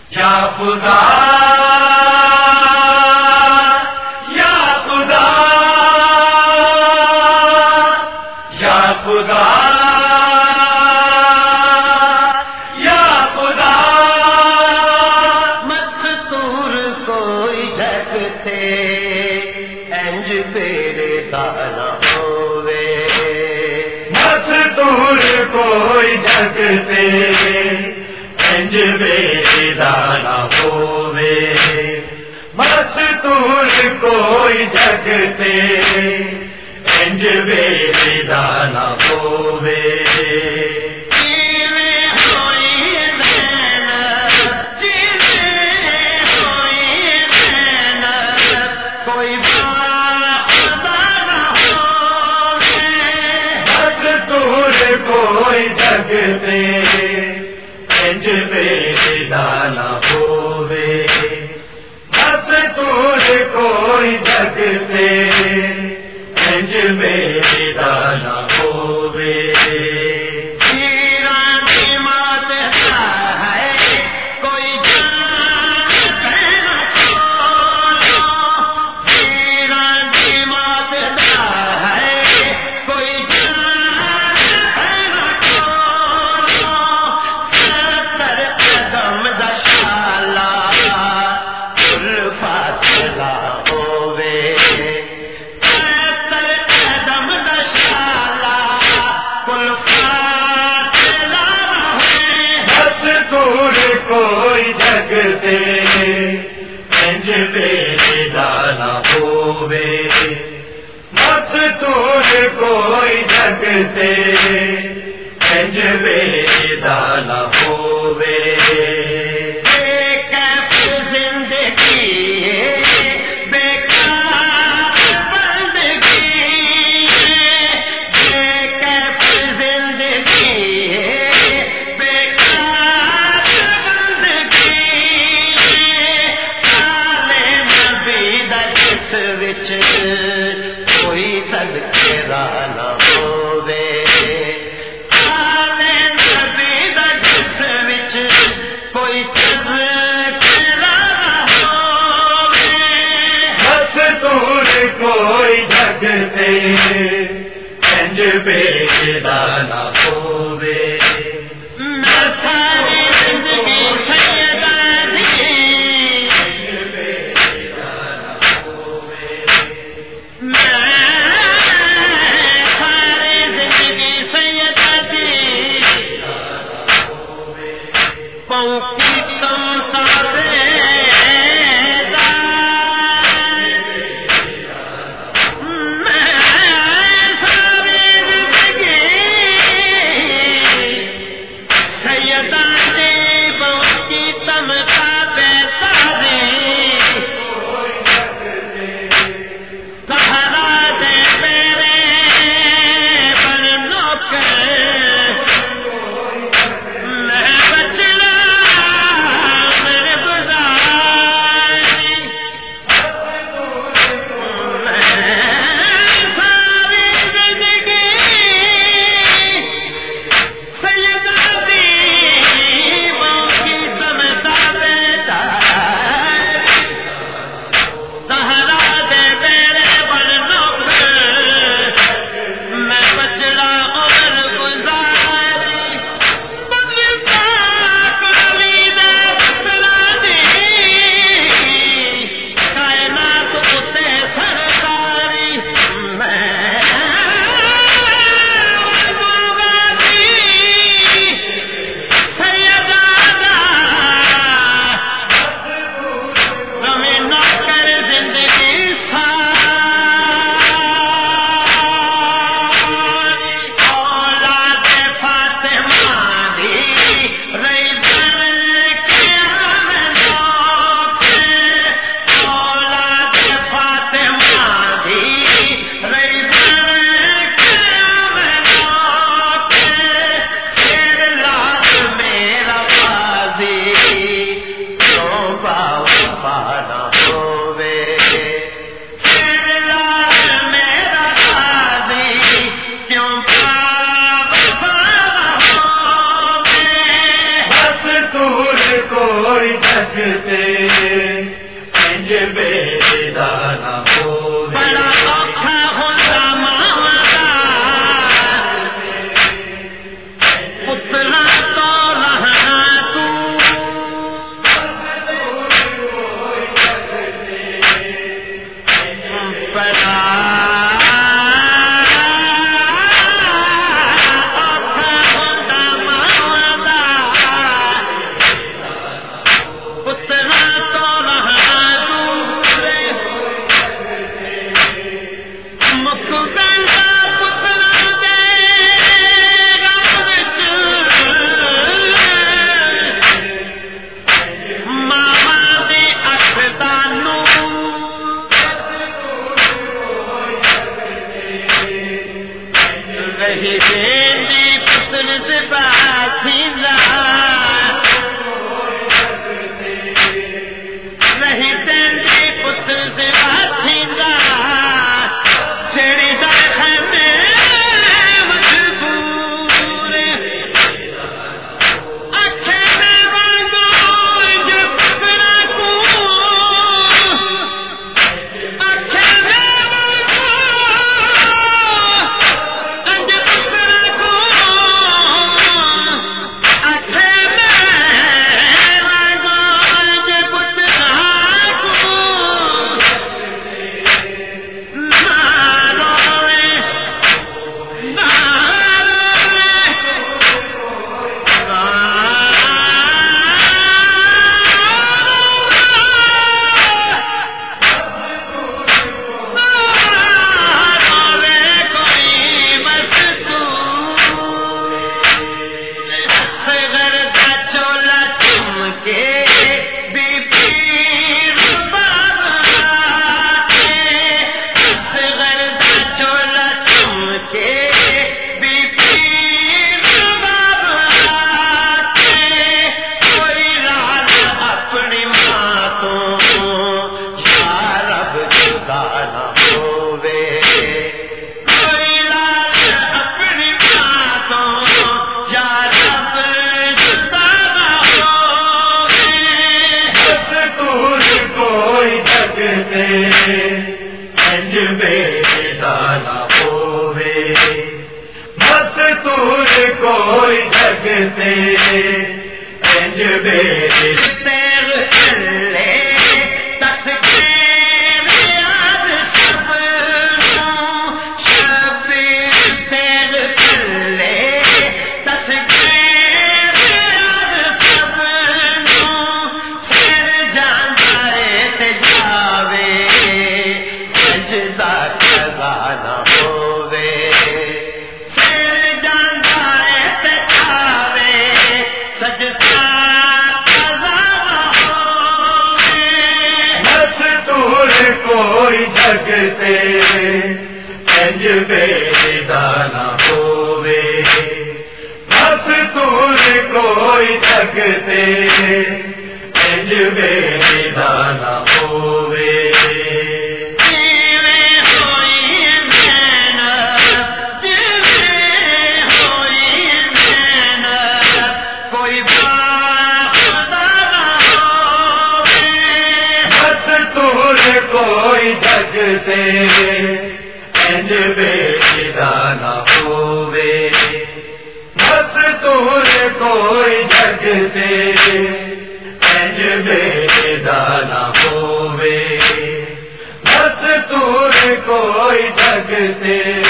یا خدا یا خدا یا خدا یا خدا مستور کوئی جگتے انج میرے دانا ہوئے، مستور کوئی جگتے انج میرے دانا ہوئے، مستور کوئی جگتے انج میرے دانا ہوئے، کوئی جگتے انج میرے دانا ہوئے، مستور کوئی جگتے انج میرے دانا ہوئے، کوئی جگتے انج میرے دانا ہوئے، مستور کوئی جگتے انج میرے دانا ہوئے، کوئی تذکرہ نہ ہووے، آلے نبی دا جس وچ کوئی تذکرہ نہ ہووے، مستور کوئی جگتے انج میرے دانا ہوئے، میں ساری زندگی سیداں دی جگتے انج بیدانا ہووے بڑا اوکھا ہوندا ماں دا پترا تو رہنا تو بڑا انج بیدانا ہووے بس تور کوئی جگتے انج بیدانا کوئی جگتے انج بیدانا ہووے بس تور کوئی جگتے انج بیدانا ہووے کوئی جگتے انج بیدانا ہووے بس تور کوئی جگتے انج بیدانا ہووے بس تور کوئی جگتے